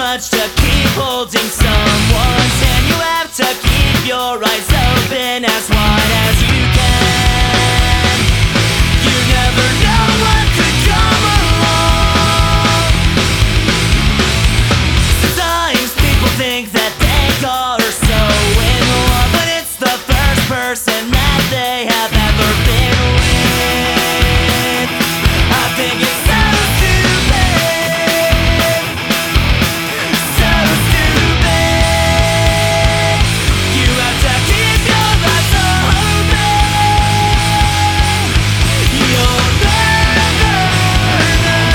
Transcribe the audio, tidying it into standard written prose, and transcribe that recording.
much to keep holding someone's hand. You have to keep your eyes